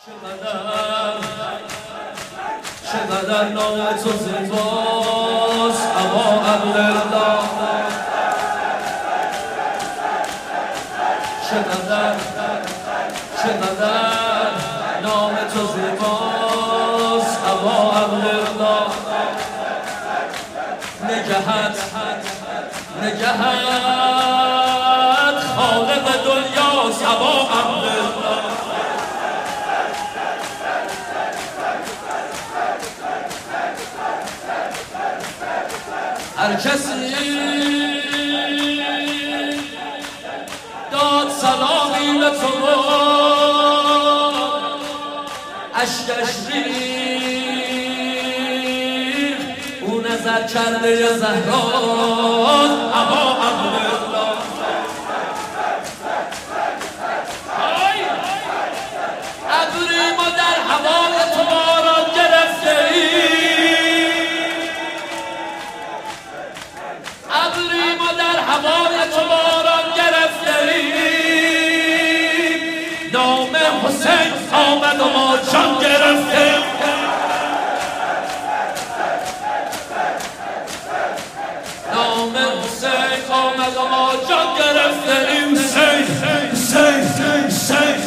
چقدر نام تو زیباست اما عبدالله، چقدر نام تو زیباست اما عبدالله، نگهت خالق دنیاست اما عبدالله. هر کسی داد سلامی به تو اشکش ریخت او نظر کرده زهران اما عبدالله. ابری ما در هوای تو باران گرفته هوای تو باران گرفتیم، نام حسین آمد و ما جان گرفتیم. نام حسین آمد و ما جان گرفتیم. حسین حسین حسین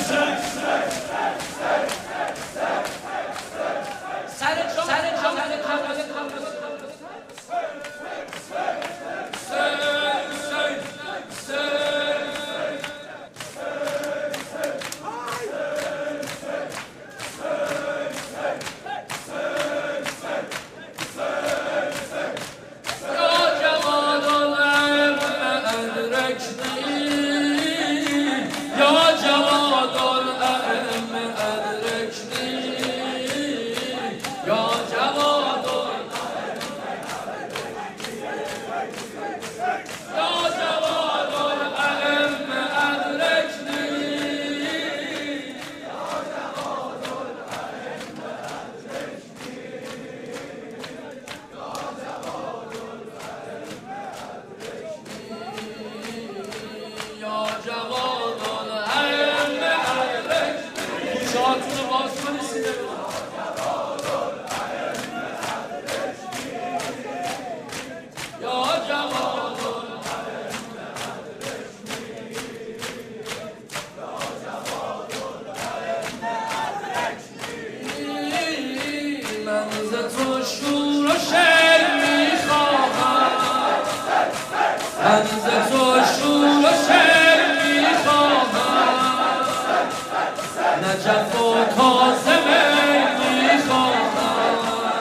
من ز تو شور و شعر میخواهم، نجف و کاظمه میخواهم،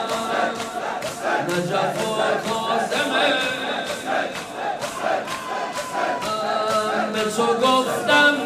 نجف و کاظمه. به تو گفتم